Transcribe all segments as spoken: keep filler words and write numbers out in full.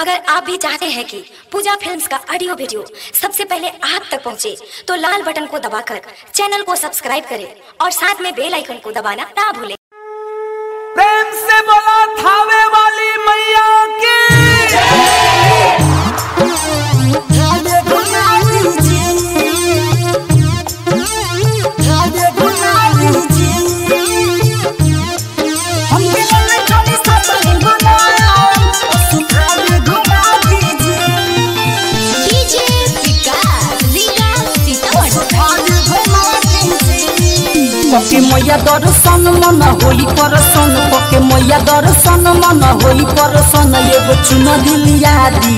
अगर आप भी चाहते हैं कि पूजा फिल्म्स का ऑडियो वीडियो सबसे पहले आप तक पहुंचे, तो लाल बटन को दबाकर चैनल को सब्सक्राइब करें और साथ में बेल आइकन को दबाना ना भूलें। प्रेम से बोला थावे वाली मैया की। पके मैया दर्शन मन होई परसन, पके मैया दर्शन मन होई परसन, एगो चुन दिलिया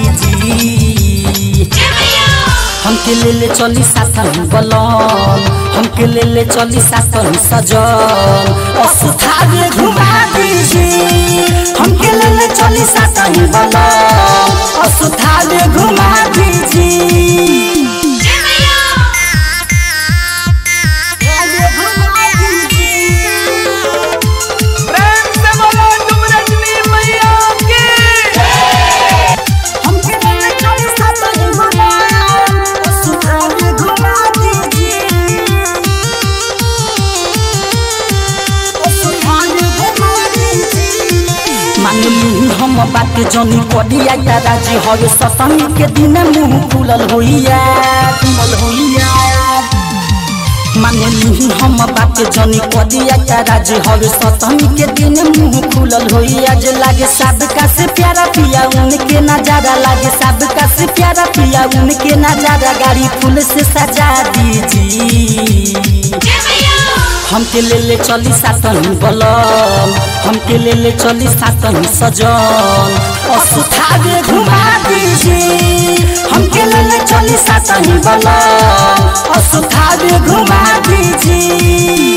दीजी। हमके ले ले चली साथन बलन, हमके ले ले चली साथन सजन, असुथावे घुमा दीजी। हमके ले ले चली साथन बलन, असुथावे घुमा दीजी। हम बात जनी करिया राजी हवे सतमी के दिन मुँह खुलल होइया खुलल होइया। माने हम बात जनी करिया राजी हवे सतमी के दिन मुँह खुलल होइया। जे लागे सबका से प्यारा पिया उनके नजारा, लागे सबका से प्यारा पिया उनके नजारा, गाड़ी फूल से सजा दीजिए। हमके ले ले चली सातन बलम, हमके ले ले चली सातन सजन, असुथावे घुमा दीजिए। हमके ले ले चली सातन बलम, असुथावे घुमा दीजिए।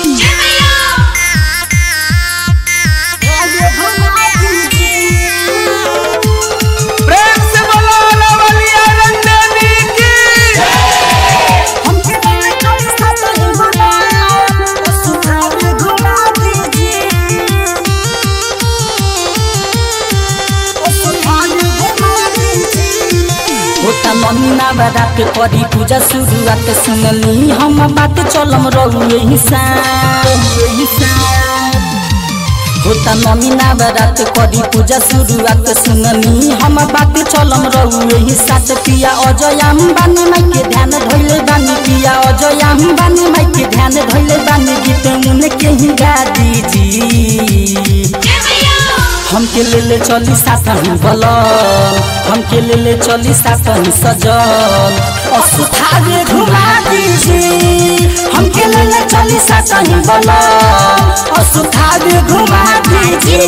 ममीना बारात करी पूजा शुरुआत सुनली हम बात चलम रहू यही होता। ममीना बारात करी पूजा शुरुआत सुनली हम बात चलम रहू यही साथ। पिया अजय अंबानी माई के ध्यान धैले बानी, पिया अजय अंबानी माई के ध्यान धैले बानी, गीत उनके ही गा दीजिए। हमके ले ले चली साथन बलन, हमके ले ले चली साथन सजन, असुथावे घुमा दीजिए। हमके ले ले चली साथन बलन, असुथावे घुमा दीजिए।